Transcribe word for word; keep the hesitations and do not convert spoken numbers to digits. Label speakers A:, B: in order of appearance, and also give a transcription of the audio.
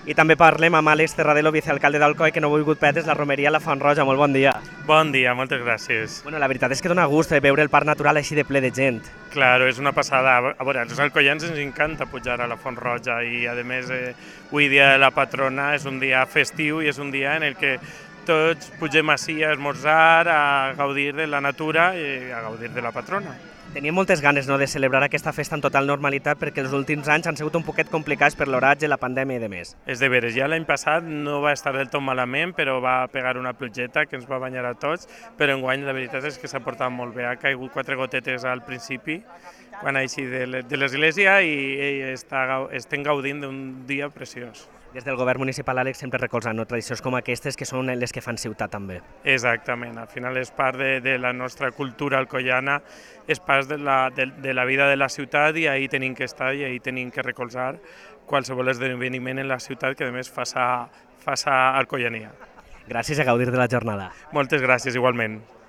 A: I també parlem amb Àlex Terradelo, vicealcalde d'Alcoi, que no ha volgut perdre's la romeria a la Font Roja. Molt bon dia.
B: Bon dia, moltes gràcies.
A: Bueno, la veritat és que dona gust veure el parc natural així de ple de gent.
B: Claro, és una passada. A veure, als alcoians ens encanta pujar a la Font Roja i, a més, eh, avui dia de la patrona és un dia festiu i és un dia en el que tots pugem així a esmorzar, a gaudir de la natura i a gaudir de la patrona.
A: Tenia moltes ganes, no, de celebrar aquesta festa en total normalitat perquè els últims anys han sigut un poquet complicats per l'oratge, la pandèmia i de més.
B: És de veres, ja l'any passat no va estar del tot malament, però va pegar una plugeta que ens va banyar a tots, però enguany la veritat és que s'ha portat molt bé. Ha caigut quatre gotetes al principi, quan ha eixit de l'església, i, i està, estem gaudint d'un dia preciós.
A: Des del govern municipal, Àlex, sempre recolzant no? tradicions com aquestes que són les que fan ciutat també.
B: Exactament, al final és part de, de la nostra cultura alcoiana, és part de la, de, de la vida de la ciutat i ahir tenim que estar i ahir tenim que recolzar qualsevol esdeveniment en la ciutat que a més faça, faça alcoiania.
A: Gràcies a gaudir de la jornada.
B: Moltes gràcies igualment.